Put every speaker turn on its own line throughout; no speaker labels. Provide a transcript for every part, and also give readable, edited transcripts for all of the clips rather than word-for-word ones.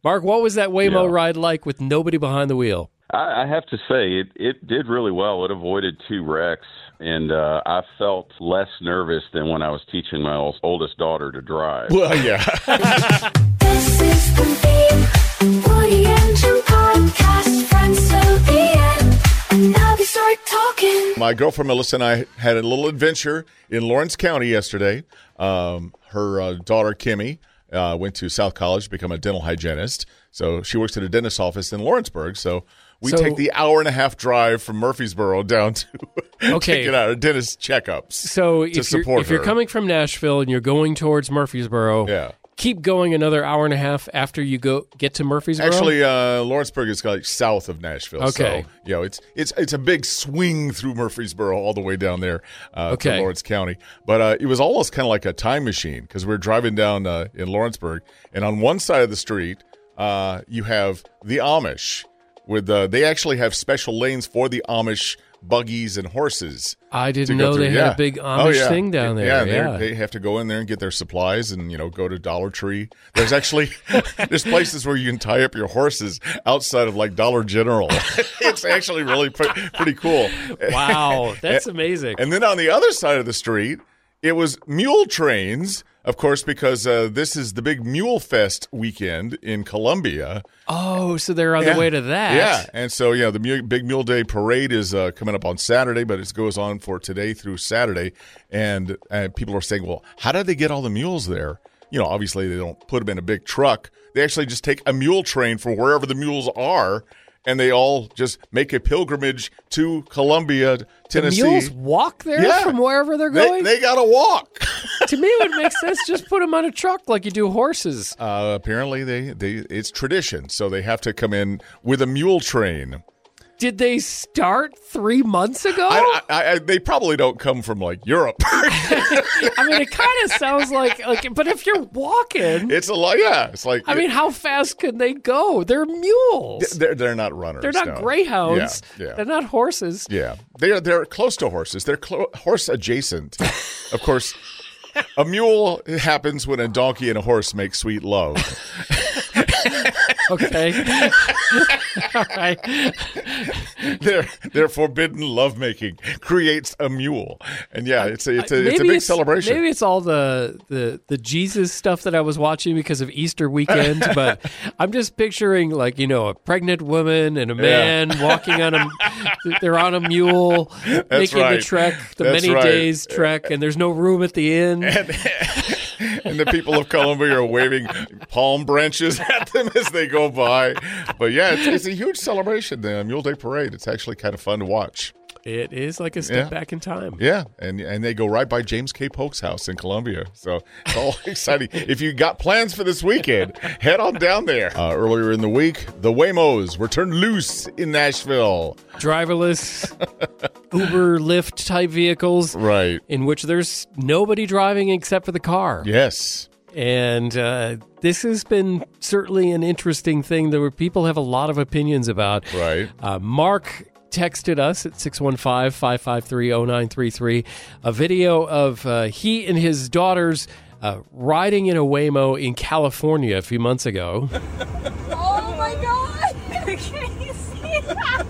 Mark, what was that Waymo ride like with nobody behind the wheel?
I have to say, it did really well. It avoided 2 wrecks, and I felt less nervous than when I was teaching my oldest daughter to drive.
Well, yeah.
This is the Woody and Jim podcast, friends till the end, and now they start talking.
My girlfriend Melissa and I had a little adventure in Lawrence County yesterday. Her daughter Kimmy went to South College to become a dental hygienist. So she works at a dentist's office in Lawrenceburg. So we take the hour-and-a-half drive from Murfreesboro down to get out of dentist checkups.
So if you're coming from Nashville and you're going towards Murfreesboro, keep going another hour and a half after you get to Murfreesboro?
Actually, Lawrenceburg is like south of Nashville.
Okay.
So, it's a big swing through Murfreesboro all the way down there to Lawrence County. But it was almost kind of like a time machine because we were driving down in Lawrenceburg, and on one side of the street, you have the Amish. They actually have special lanes for the Amish buggies and horses.
I didn't know they had a big Amish thing down there.
Yeah, they have to go in there and get their supplies and, go to Dollar Tree. There's actually there's places where you can tie up your horses outside of like Dollar General. It's actually really pretty cool.
Wow, that's amazing.
And then on the other side of the street, it was mule trains, of course, because this is the big Mule Fest weekend in Columbia.
Oh, so they're on the way to that.
Yeah, and so, the Big Mule Day Parade is coming up on Saturday, but it goes on for today through Saturday. And people are saying, well, how did they get all the mules there? Obviously they don't put them in a big truck. They actually just take a mule train for wherever the mules are, and they all just make a pilgrimage to Columbia, Tennessee.
The mules walk there from wherever they're going?
They got to walk.
To me, it would make sense. Just put them on a truck like you do horses.
Apparently, it's tradition, so they have to come in with a mule train.
Did they start 3 months ago?
They probably don't come from like Europe.
I mean, it kind of sounds like, but if you're walking,
it's a lot. Yeah, it's like.
I mean, how fast can they go? They're mules.
They're not runners.
They're not greyhounds.
Yeah.
They're not horses.
Yeah, they're close to horses. They're horse adjacent. Of course, a mule happens when a donkey and a horse make sweet love.
Okay. All right.
Their forbidden lovemaking creates a mule, and it's a big celebration.
Maybe it's all the Jesus stuff that I was watching because of Easter weekend, but I'm just picturing a pregnant woman and a man walking on they're on a mule, making the trek, many days trek, and there's no room at the inn.
And the people of Columbia are waving palm branches at them as they go by. But it's a huge celebration, the Mule Day Parade. It's actually kind of fun to watch.
It is like a step back in time.
Yeah, and they go right by James K. Polk's house in Columbia. So it's all exciting. If you got plans for this weekend, head on down there. Earlier in the week, the Waymos were turned loose in Nashville.
Driverless, Uber, Lyft type vehicles.
Right.
In which there's nobody driving except for the car.
Yes.
And this has been certainly an interesting thing that people have a lot of opinions about.
Right.
Mark texted us at 615-553-0933 a video of he and his daughters riding in a Waymo in California a few months ago.
Oh my God! Can you see that?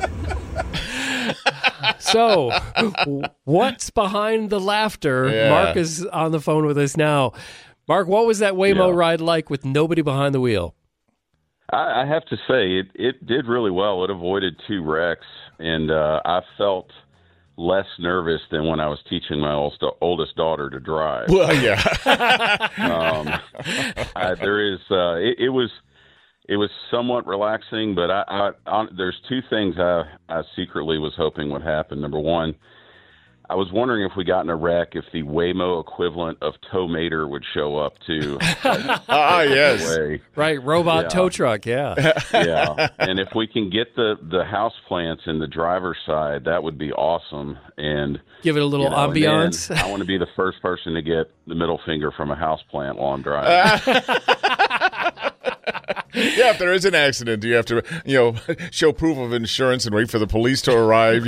So, what's behind the laughter?
Yeah.
Mark is on the phone with us now. Mark, what was that Waymo ride like with nobody behind the wheel?
I have to say, it did really well. It avoided 2 wrecks, and I felt less nervous than when I was teaching my oldest daughter to drive.
Well, yeah.
It was somewhat relaxing, but there's 2 things I secretly was hoping would happen. Number one, I was wondering if we got in a wreck, if the Waymo equivalent of Tow Mater would show up to.
Yes.
Away.
Right, robot tow truck, yeah.
Yeah, and if we can get the house plants in the driver's side, that would be awesome. And
give it a little ambiance.
I want to be the first person to get the middle finger from a house plant while I'm driving.
Yeah, if there is an accident, do you have to, show proof of insurance and wait for the police to arrive,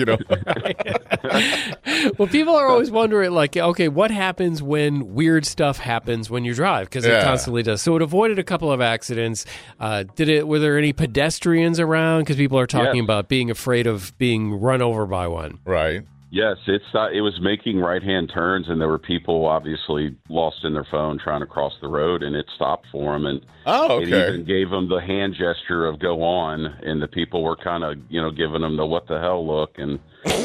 Well, people are always wondering, like, okay, what happens when weird stuff happens when you drive? Because it constantly does. So it avoided a couple of accidents. Were there any pedestrians around? Because people are talking about being afraid of being run over by one.
Right.
Yes, it was making right-hand turns, and there were people obviously lost in their phone trying to cross the road, and it stopped for them. And it even gave them the hand gesture of go on, and the people were kind of, giving them the what the hell look, and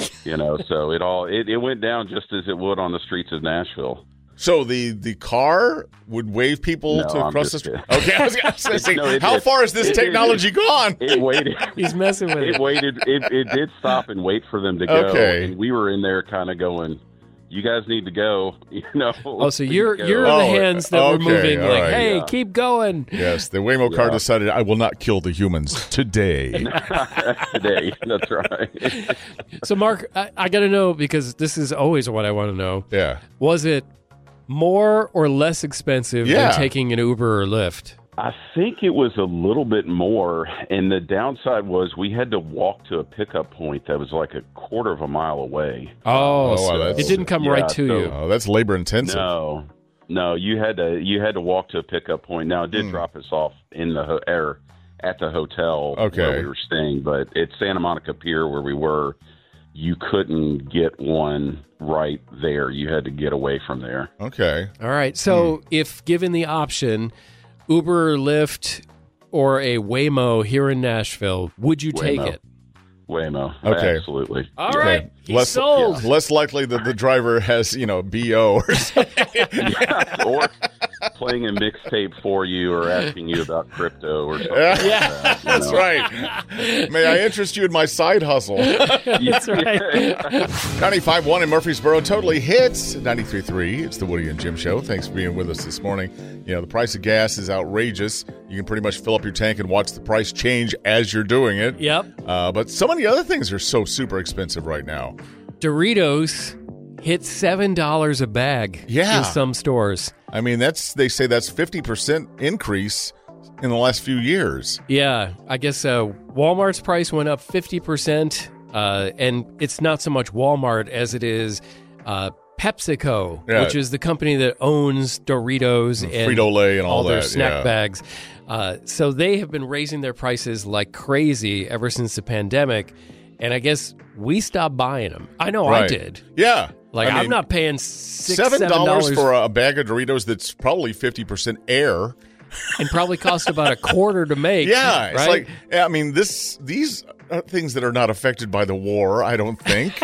so it went down just as it would on the streets of Nashville.
So the car would wave people to cross the street? Okay, I was going to say, how far has this technology gone?
It waited.
He's messing with it.
It waited. It did stop and wait for them to go.
Okay.
And we were in there kind of going, you guys need to go,
Oh, so you're the hands that were moving, like, right. Hey, keep going.
Yes, the Waymo car decided, I will not kill the humans today.
Today, that's right.
So, Mark, I got to know, because this is always what I want to know.
Yeah.
Was it more or less expensive than taking an Uber or Lyft?
I think it was a little bit more, and the downside was we had to walk to a pickup point that was like a quarter of a mile away.
So it didn't come right to you.
Oh, that's labor intensive.
No, you had to walk to a pickup point. Now it did drop us off in the at the hotel where we were staying, but at Santa Monica Pier where we were, you couldn't get one right there. You had to get away from there.
Okay.
All right. So if given the option, Uber or Lyft or a Waymo here in Nashville, would you take it?
Waymo.
Okay.
Absolutely.
All right. He's sold.
Less likely that the driver has, BO or something.
Or playing a mixtape for you or asking you about crypto or something. Yeah,
that's right. May I interest you in my side hustle?
That's right.
95.1 in Murfreesboro totally hits 93.3. It's the Woody and Jim Show. Thanks for being with us this morning. The price of gas is outrageous. You can pretty much fill up your tank and watch the price change as you're doing it.
Yep.
But so many other things are so super expensive right now.
Doritos hit $7 a bag in some stores.
I mean, they say that's 50% increase in the last few years.
Yeah, I guess Walmart's price went up 50%, and it's not so much Walmart as it is PepsiCo, which is the company that owns Doritos and
Frito-Lay and all
their
that,
snack bags. So they have been raising their prices like crazy ever since the pandemic, and I guess we stopped buying them. I know I did.
Yeah.
I'm not paying $7
for a bag of Doritos that's probably 50% air.
And probably cost about a quarter to make.
Yeah. It's
right?
these are things that are not affected by the war, I don't think.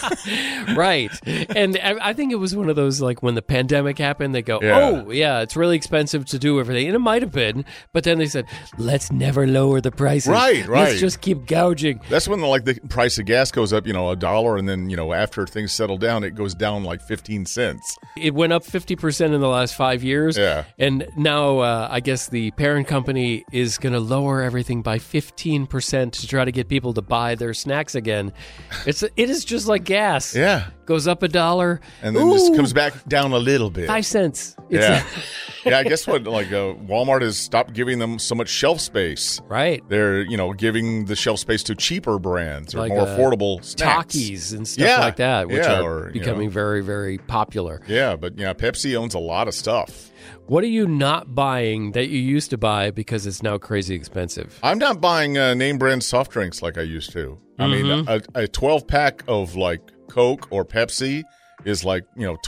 Right. And I think it was one of those, like, when the pandemic happened, they go, it's really expensive to do everything. And it might have been, but then they said, let's never lower the prices.
Right.
Let's just keep gouging.
That's when the price of gas goes up, $1, and then, after things settle down, it goes down like 15 cents.
It went up 50% in the last 5 years. Yeah. And now I guess the parent company is going to lower everything by 15% to try to get people to buy their snacks again. It is just like gas.
Yeah.
Goes up $1.
And then just comes back down a little bit.
5 cents.
Yeah. I guess Walmart has stopped giving them so much shelf space.
Right.
They're, giving the shelf space to cheaper brands or more affordable snacks.
Takis and stuff like that, which are becoming very, very popular.
Yeah, but Pepsi owns a lot of stuff.
What are you not buying that you used to buy because it's now crazy expensive?
I'm not buying name brand soft drinks like I used to. I mean, a 12-pack of Coke or Pepsi is $12,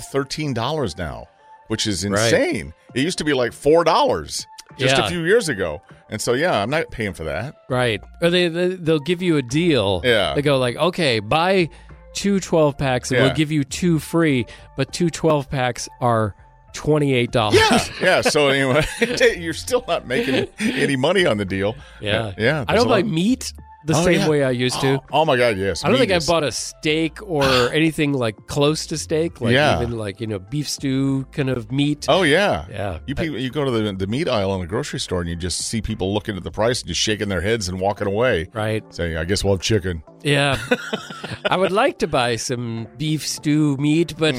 $13 now, which is insane. Right. It used to be $4 just a few years ago. And so, I'm not paying for that.
Right. Or they'll give you a deal.
Yeah.
They go okay, buy 2 12-packs and we'll give you 2 free, but 2 12-packs are $28.
Yeah. So anyway, you're still not making any money on the deal.
Yeah. I don't buy meat the same way I used to.
Oh my God, yes.
I don't think I bought a steak or anything close to steak, even beef stew kind of meat.
Oh yeah.
Yeah.
You go to the meat aisle in the grocery store and you just see people looking at the price and just shaking their heads and walking away.
Right.
Saying, I guess we'll have chicken.
Yeah. I would like to buy some beef stew meat, but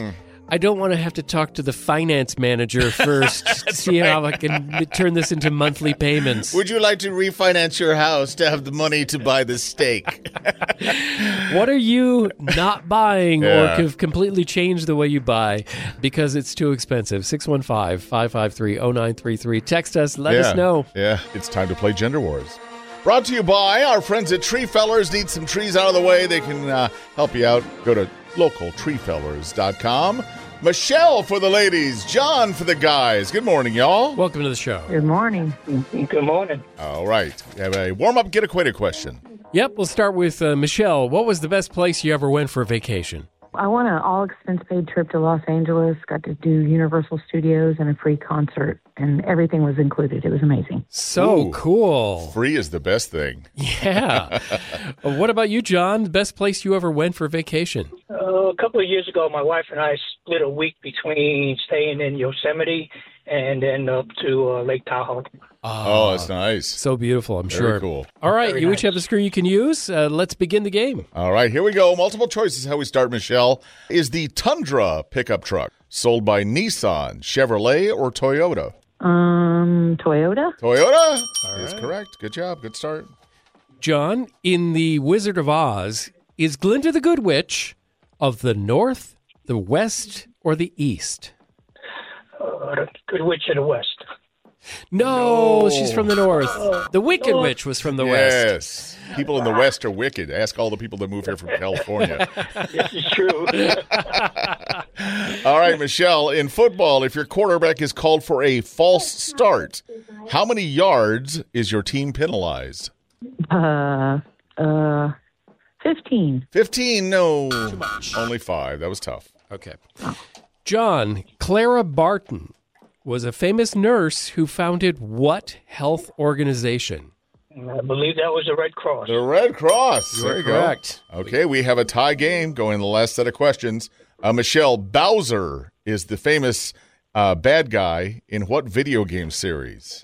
I don't want to have to talk to the finance manager first to see how I can turn this into monthly payments.
Would you like to refinance your house to have the money to buy the steak?
What are you not buying
Yeah.
or have completely changed the way you buy because it's too expensive? 615-553-0933. Text us. Let us know.
Yeah, it's time to play Gender Wars. Brought to you by our friends at Tree Fellers. Need some trees out of the way? They can help you out. Go to localtreefellers.com. Michelle for the ladies, John for the guys. Good morning, y'all.
Welcome to the show.
Good morning.
Good morning.
All right. We have a warm-up, get acquainted question.
Yep, we'll start with Michelle. What was the best place you ever went for a vacation?
I won an all-expense-paid trip to Los Angeles, got to do Universal Studios and a free concert, and everything was included. It was amazing.
So
Ooh.
cool.
Free is the best thing.
Yeah. What about you, John? The best place you ever went for vacation?
A couple of years ago, my wife and I split a week between staying in Yosemite and then up to Lake Tahoe.
Oh, that's nice.
So beautiful, I'm
Very
sure.
cool.
All right,
Very
you each
nice.
have the screen you can use. Let's begin the game.
All right, here we go. Multiple choices how we start, Michelle. Is the Tundra pickup truck sold by Nissan, Chevrolet, or Toyota?
Toyota?
Toyota is correct. Good job. Good start.
John, in The Wizard of Oz, is Glinda the Good Witch of the North, the West, or the East?
The Good Witch of the West.
No, she's from the North. The Wicked
Oh.
Witch was from the West.
Yes. People in the West are wicked. Ask all the people that move here from California.
This is true.
All right, Michelle, in football, if your quarterback is called for a false start, how many yards is your team penalized?
15.
15? No. Only 5. That was tough.
Okay. John, Clara Barton was a famous nurse who founded what health organization?
I believe that was the Red Cross.
The Red Cross. There you
correct.
go. Okay, we have a tie game going in the last set of questions. Michelle, Bowser is the famous bad guy in what video game series?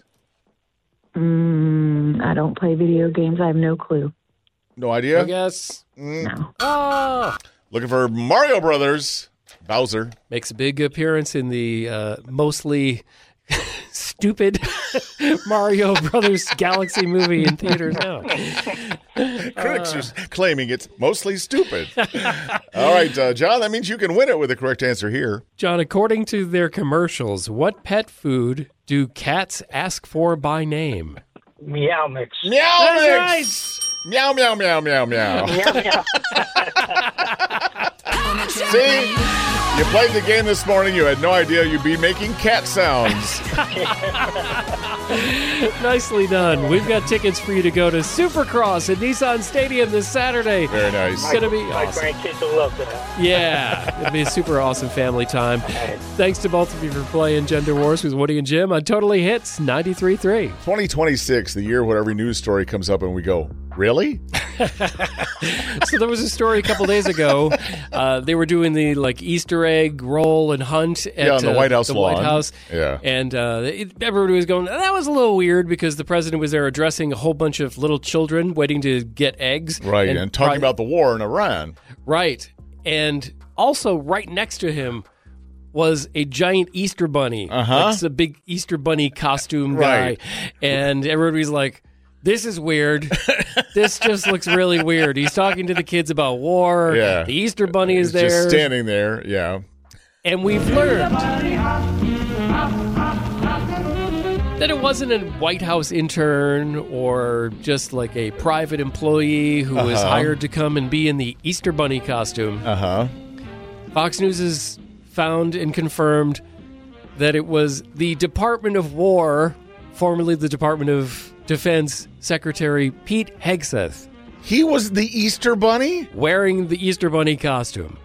I don't play video games. I have no clue.
No idea?
I guess.
No.
Oh!
Looking for Mario Brothers. Bowser.
Makes a big appearance in the mostly stupid Mario Brothers Galaxy movie in theaters now.
Critics are claiming it's mostly stupid. All right, John, that means you can win it with the correct answer here.
John, according to their commercials, what pet food do cats ask for by name?
Meow Mix.
Meow
That's
Mix! Meow, meow, meow, meow, meow.
Meow, meow.
See? You played the game this morning. You had no idea you'd be making cat sounds.
Nicely done. We've got tickets for you to go to Supercross at Nissan Stadium this Saturday.
Very nice.
It's going to be
My
awesome.
grandkids will love that.
Yeah, it'll be a super awesome family time. Thanks to both of you for playing Gender Wars with Woody and Jim on Totally Hits 93.3.
2026, the year where every news story comes up and we go, really?
So there was a story a couple days ago. They were doing the Easter egg roll and hunt at
on the White House
the
lawn.
White House.
Yeah.
And everybody was going, that was a little weird because the president was there addressing a whole bunch of little children waiting to get eggs.
Right, and talking about the war in Iran.
Right. And also right next to him was a giant Easter bunny.
Uh-huh.
It's a big Easter bunny costume guy.
Right.
And everybody's like, this is weird. This just looks really weird. He's talking to the kids about war.
Yeah.
The Easter bunny is
He's
there.
just standing there, yeah.
And we've learned that it wasn't a White House intern or just like a private employee who was hired to come and be in the Easter bunny costume.
Uh-huh.
Fox News has found and confirmed that it was the Department of War, formerly the Department of Defense Secretary Pete Hegseth,
He was the Easter Bunny?
wearing the Easter bunny costume.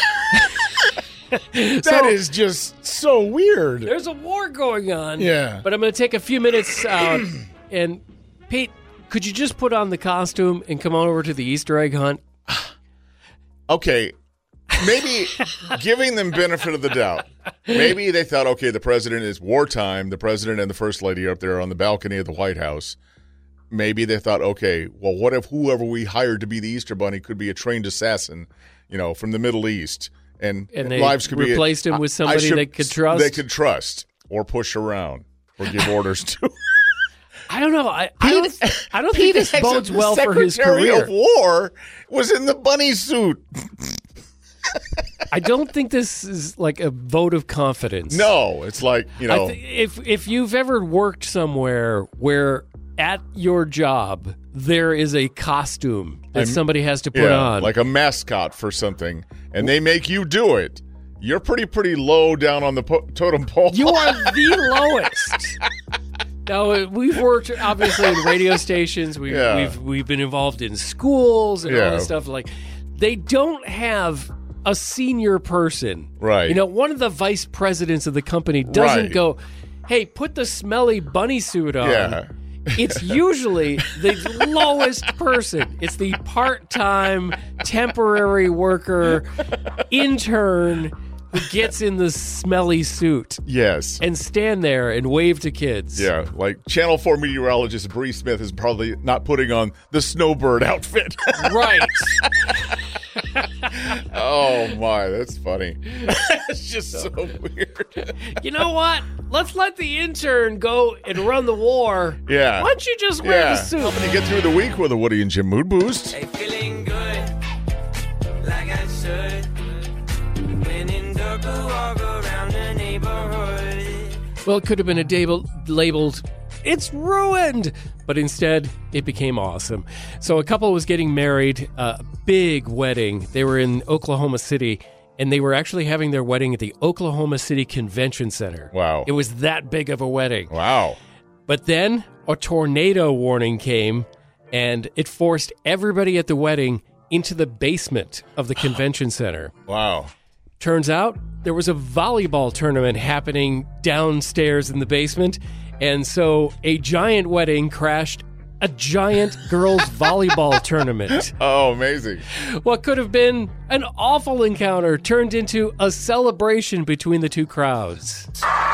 That is just so weird.
There's a war going on.
Yeah.
But I'm going to take a few minutes out. And, Pete, could you just put on the costume and come on over to the Easter egg hunt?
Okay, maybe giving them benefit of the doubt. Maybe they thought, okay, the president is wartime. The president and the first lady are up there on the balcony of the White House. Maybe they thought, okay, well, what if whoever we hired to be the Easter Bunny could be a trained assassin, from the Middle East? and
they
lives could
replaced him with somebody they could trust?
They could trust or push around or give orders to.
I don't know. I don't think this bodes well for his
Secretary
career.
of War was in the bunny suit.
I don't think this is like a vote of confidence.
No, it's like,
if you've ever worked somewhere where at your job there is a costume that somebody has to put on,
like a mascot for something, and they make you do it, you're pretty low down on the totem pole.
You are the lowest. Now, we've worked obviously in radio stations. We've been involved in schools and all this stuff. Like, they don't have a senior person.
Right.
One of the vice presidents of the company doesn't go, hey, put the smelly bunny suit on.
Yeah.
It's usually the lowest person. It's the part-time, temporary worker, intern who gets in the smelly suit.
Yes.
And stand there and wave to kids.
Yeah, like Channel 4 meteorologist Bree Smith is probably not putting on the snowbird outfit.
Right.
Oh, my, that's funny. It's just so weird.
You know what? Let's let the intern go and run the war.
Yeah.
Why don't you just wear the suit?
Helping you get through the week with a Woody and Jim Mood Boost.
Hey, feeling good, like I should. When in dark, walk around the neighborhood.
Well, it could have been a day labeled, it's ruined, but instead it became awesome. So a couple was getting married, a big wedding. They were in Oklahoma City, and they were actually having their wedding at the Oklahoma City Convention Center.
Wow.
It was that big of a wedding.
Wow.
But then a tornado warning came, and it forced everybody at the wedding into the basement of the convention center.
Wow.
Turns out there was a volleyball tournament happening downstairs in the basement, and so a giant wedding crashed a giant girls' volleyball tournament.
Oh, amazing.
What could have been an awful encounter turned into a celebration between the two crowds.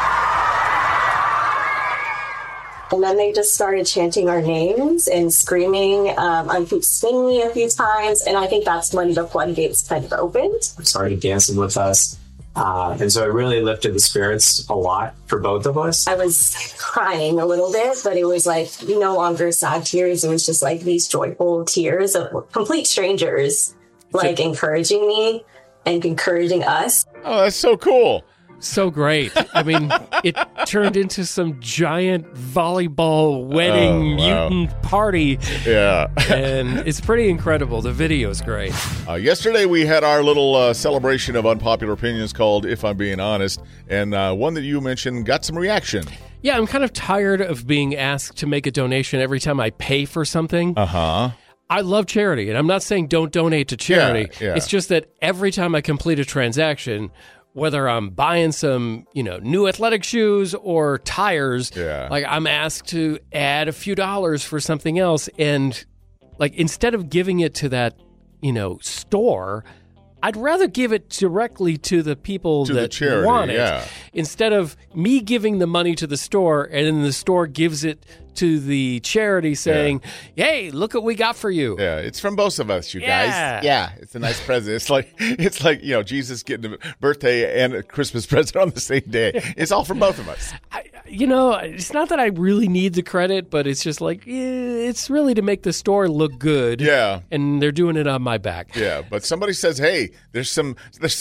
And then they just started chanting our names and screaming, "Unkeep Stingley" a few times. And I think that's when the floodgates kind of opened.
Started dancing with us. And so it really lifted the spirits a lot for both of us.
I was crying a little bit, but it was like no longer sad tears. It was just like these joyful tears of complete strangers, like encouraging me and encouraging us.
Oh, that's so cool.
So great. I mean, it turned into some giant volleyball wedding mutant party.
Yeah.
And it's pretty incredible. The video is great.
Yesterday we had our little celebration of unpopular opinions called If I'm Being Honest, and one that you mentioned got some reaction.
Yeah, I'm kind of tired of being asked to make a donation every time I pay for something.
Uh-huh.
I love charity, and I'm not saying don't donate to charity.
Yeah.
It's just that every time I complete a transaction, whether I'm buying some, new athletic shoes or tires, like I'm asked to add a few dollars for something else. And like, instead of giving it to that, store, I'd rather give it directly to the people that
charity,
want it.
Yeah.
Instead of me giving the money to the store and then the store gives it to the charity saying, hey, look what we got for you.
Yeah, it's from both of us, you guys. Yeah, it's a nice present. It's like Jesus getting a birthday and a Christmas present on the same day. It's all from both of us.
It's not that I really need the credit, but it's just like, it's really to make the store look good.
Yeah.
And they're doing it on my back.
Yeah, but somebody says, hey, there's some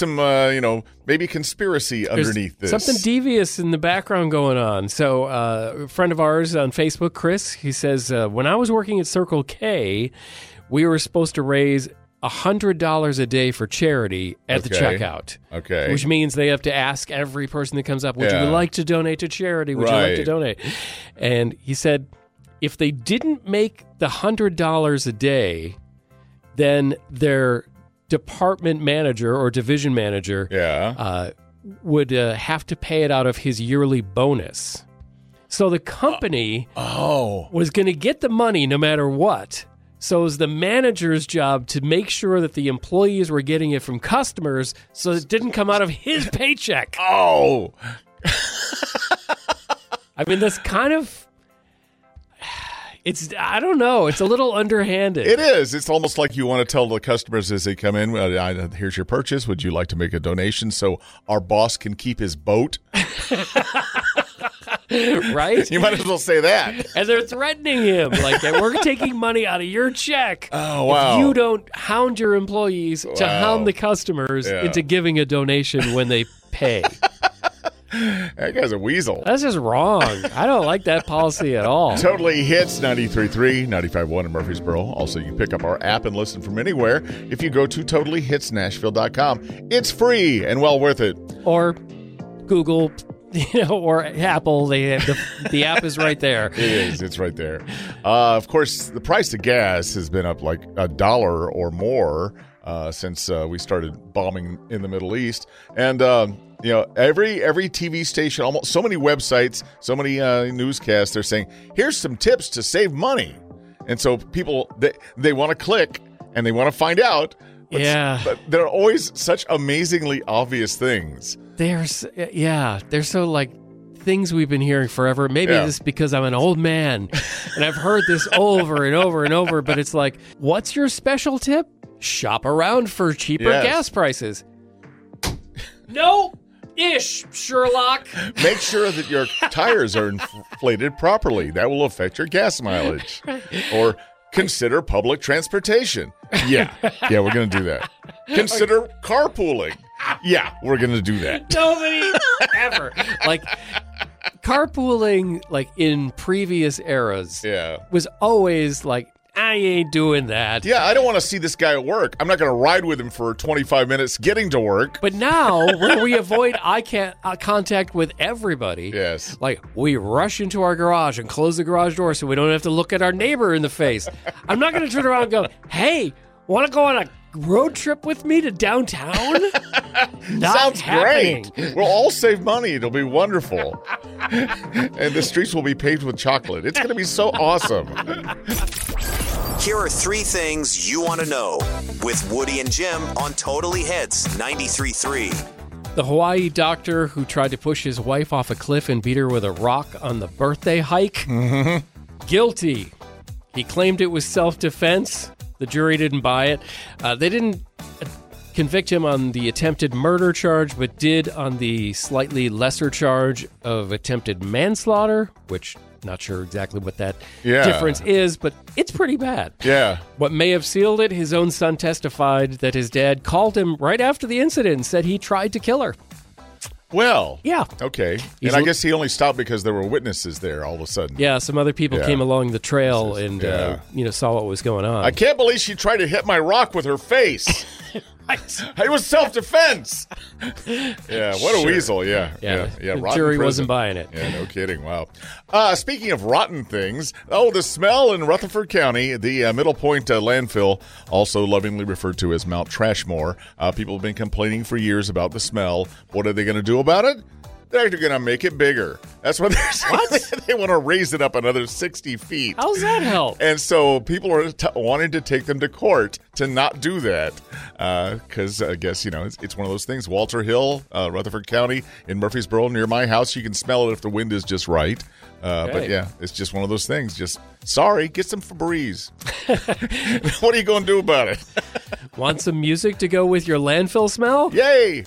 maybe conspiracy underneath this.
Something devious in the background going on. So a friend of ours on Facebook, Chris, he says, when I was working at Circle K, we were supposed to raise $100 a day for charity at the checkout.
Okay.
Which means they have to ask every person that comes up, would you like to donate to charity? Would you like to donate? And he said, if they didn't make the $100 a day, then their department manager or division manager would have to pay it out of his yearly bonus. So the company was going to get the money no matter what. So it was the manager's job to make sure that the employees were getting it from customers so it didn't come out of his paycheck.
Oh.
I don't know. It's a little underhanded.
It is. It's almost like you want to tell the customers as they come in, here's your purchase. Would you like to make a donation so our boss can keep his boat?
Right?
You might as well say that.
And they're threatening him. Like, we're taking money out of your check.
Oh, wow.
If you don't hound your employees to hound the customers into giving a donation when they pay.
That guy's a weasel.
That's just wrong. I don't like that policy at all.
Totally Hits 93.3, 95.1 in Murfreesboro. Also, you can pick up our app and listen from anywhere if you go to TotallyHitsNashville.com. It's free and well worth it.
Or Google, or Apple. The app is right there.
It is. It's right there. Of course, the price of gas has been up like $1 or more since we started bombing in the Middle East. And every TV station, almost so many websites, so many newscasts, they're saying, here's some tips to save money. And so people, they want to click and they want to find out. But there are always such amazingly obvious things.
They're so like things we've been hearing forever. Maybe this is because I'm an old man and I've heard this over and over and over, but it's like, what's your special tip? Shop around for cheaper gas prices. No-ish, Sherlock.
Make sure that your tires are inflated properly. That will affect your gas mileage. Or consider public transportation. Yeah, we're going to do that. Consider carpooling. Yeah, we're going to do that.
Nobody ever. Like, carpooling, like, in previous eras was always like, I ain't doing that.
Yeah, I don't want to see this guy at work. I'm not going to ride with him for 25 minutes getting to work.
But now, where we avoid eye contact with everybody, like we rush into our garage and close the garage door so we don't have to look at our neighbor in the face. I'm not going to turn around and go, hey, want to go on a road trip with me to downtown?
Sounds great. We'll all save money. It'll be wonderful. And the streets will be paved with chocolate. It's going to be so awesome.
Here are 3 things you want to know with Woody and Jim on Totally Hits 93.3.
The Hawaii doctor who tried to push his wife off a cliff and beat her with a rock on the birthday hike. Guilty. He claimed it was self-defense. The jury didn't buy it. They didn't convict him on the attempted murder charge, but did on the slightly lesser charge of attempted manslaughter, which not sure exactly what that difference is, but it's pretty bad.
Yeah.
What may have sealed it, his own son testified that his dad called him right after the incident and said he tried to kill her.
Well,
yeah.
Okay. And I guess he only stopped because there were witnesses there all of a sudden.
Yeah, some other people came along the trail and saw what was going on.
I can't believe she tried to hit my rock with her face. It was self-defense. What a weasel.
The jury wasn't buying it.
Yeah, no kidding. Wow. Speaking of rotten things, the smell in Rutherford County, the Middle Point landfill, also lovingly referred to as Mount Trashmore. People have been complaining for years about the smell. What are they going to do about it? They're actually going to make it bigger. That's what they're saying. What? They want to raise it up another 60 feet.
How's that help?
And so people are wanting to take them to court to not do that because I guess, it's one of those things. Walter Hill, Rutherford County in Murfreesboro, near my house. You can smell it if the wind is just right. But it's just one of those things. Just, sorry, get some Febreze. What are you going to do about it?
Want some music to go with your landfill smell?
Yay!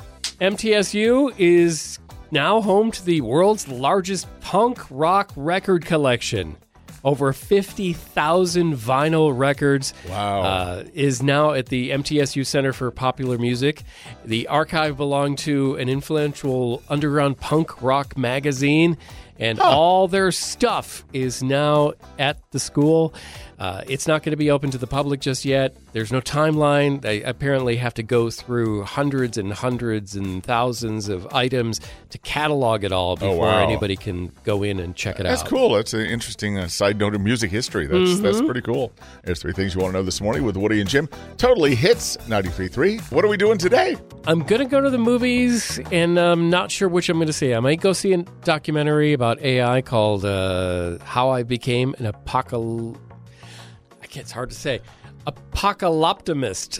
MTSU is now home to the world's largest punk rock record collection. Over 50,000 vinyl records.
Wow.
Is now at the MTSU Center for Popular Music. The archive belonged to an influential underground punk rock magazine, and all their stuff is now at the school. It's not going to be open to the public just yet. There's no timeline. They apparently have to go through hundreds and hundreds and thousands of items to catalog it all before anybody can go in and check it out.
That's cool. That's an interesting side note of music history. That's pretty cool. There's 3 things you want to know this morning with Woody and Jim. Totally Hits 93.3. What are we doing today?
I'm going to go to the movies, and I'm not sure which I'm going to see. I might go see a documentary about AI called How I Became an Apocalypse. It's hard to say. Apocalyptimist,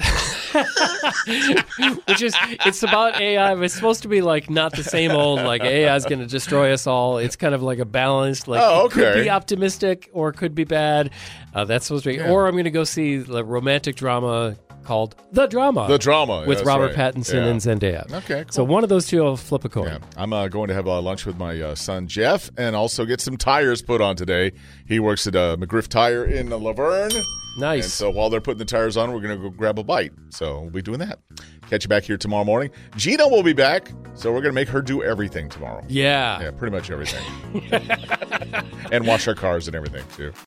which is, it's about AI, but it's supposed to be like not the same old, like AI is going to destroy us all. It's kind of like a balanced, like it could be optimistic or it could be bad. That's supposed to be, or I'm going to go see the romantic drama called The Drama.
The Drama.
With
that's
Robert
right.
Pattinson and Zendaya.
Okay, cool.
So one of those two, I'll flip a coin.
Yeah. I'm going to have lunch with my son, Jeff, and also get some tires put on today. He works at McGriff Tire in Laverne.
Nice.
And so while they're putting the tires on, we're going to go grab a bite. So we'll be doing that. Catch you back here tomorrow morning. Gina will be back, so we're going to make her do everything tomorrow.
Yeah.
Yeah, pretty much everything. And wash our cars and everything, too.